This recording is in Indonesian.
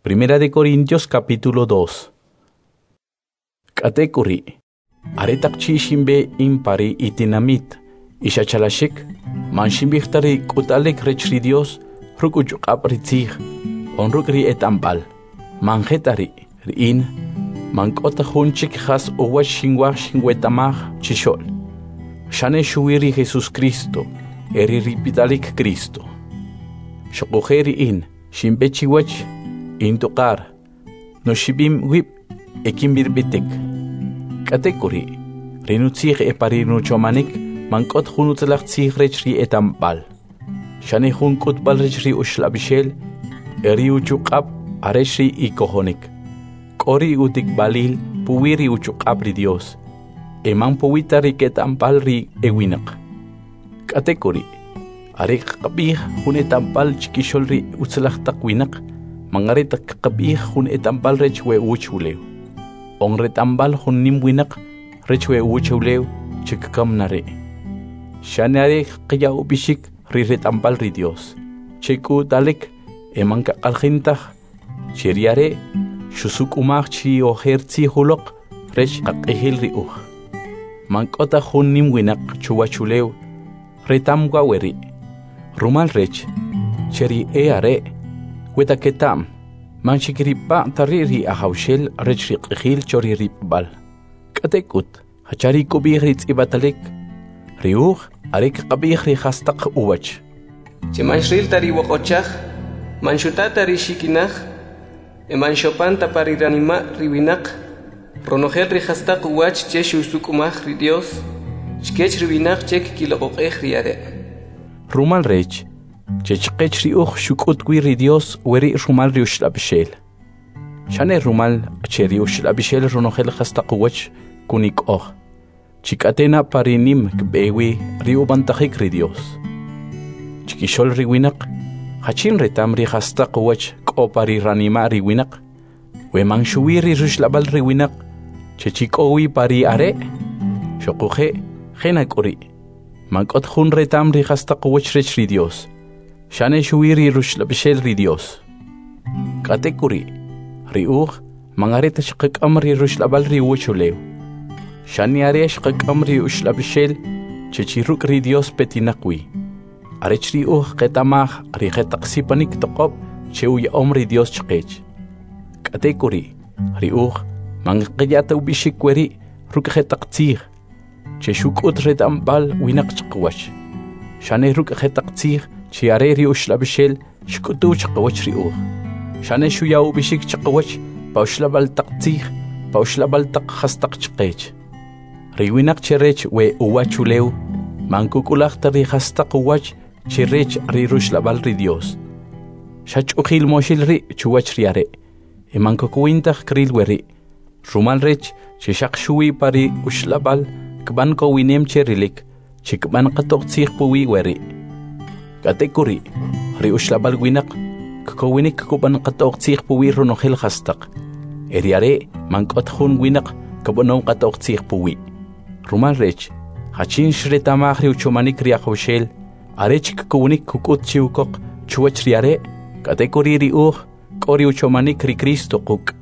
Primera de Corintios capítulo 2. Katekuri. Aretak chishimbe impari itinamit. Ishachalashik. Manshimbichtari kutalek rechri Dios. Rukuchuk apritzig. Onrukri etambal. Manjetari. Rin. Mankota hunchik has uwach shingwach shingwetamach chishol. Shane shuiri Jesus Cristo. Eri ripitalik Cristo. Shokujeri in. Shimbechiwach. Intukar. No shibim wip. Ekimbirbitik. Katekuri. Rinutzig eparinuchomanik. Mankot hunutlach tzig rechri etambal. Shane hunkut bal rechri ushlabishel. Eri uchukab. Areshri ikohonik. Kori utik balil. Puwiri uchukabri Dios. Eman puwitari ketampal ri ewinak. Katekuri. Arik kabih hun etampal chikisholri utzlach takwinak. Mangaritak kabih hun etampal rechwe uchulew. On retambal hun nimwinak rechwe uchulew chikakam nare. Shanare kaya ubishik ri retambal ri Dios. Cheku dalek emanka alkhintah cheriare shusuk umach chi ohertzi hulok rech akehil ri uch. Mankota hun nimwinak chuwachulew retamgwa weri. Rumal rech cheri eare weta ketam manchikripa tariri ahaushel rech riqhil chori ripbal katekut hachari kubihrit ibatalek riuch arek qabihri khastaq uwach chimanshril tari woqochaj manshutata rishikinaj emanshopanta pariranima riwinaq ronojel ri khastaq uwach che shusukumaj ri Dios chkech riwinaq chek kiloqoqej riare Rumal rech chechqech riuch shukut ri Dios weri rumal riushlabishel shane rumal cheri ushlabishel ronojel khastaq uwach kunik oh chikatena parinim kbewi riubantajik ri Dios chikishol riwinaq hachin retam ri khastaq uwach kopari ranima riwinaq weman shuwiri rushlabal riwinaq chechikowi pari are shokuje genakuri Mankot hun retam ri khastaq uwach rech ri Dios shane shuwiri rushlabishel ri Dios katekuri riuch mangareta shqaqam ri rushlabal ri uchulew shane are shqaqam ri ushlabishel chechiruk ri Dios petinaqwi arech ri uch qetamaj ri qetaqsipanik toqob cheuy ri Dios chqech katekuri riuch mangqiyata ubishikweri ruk qetaqtzig cheshukut retambal winak chqwach shane ruk qetaqtzig chiare ri ushlabishel shkutu chqwach riuch shane shuyau bishik chqwach pauslabal taqtzig pauslabal taq khastaq chqech riwinak cherech we uwachulew mankukulaq tari khastaq uwach cherech ri rushlabal ri Dios shachukhil moshil ri chuwach riare emankukuintaq kril weri rumal rech cheshaq shuwi pari ushlabal kban ko winem cherilik chikban qatoqtzig puwi weri katekuri ri ushlabal winak ko winik kuban qatoqtzig puwi ronojel khastaq eriare mankot hun winak kabonon qatoqtzig puwi rumal rech hachin shretamaj ri uchomanik ri ahawshel arech kunik kukut chiukok chuwach riare katekuri ri kori uchomanik ri Cristo kuk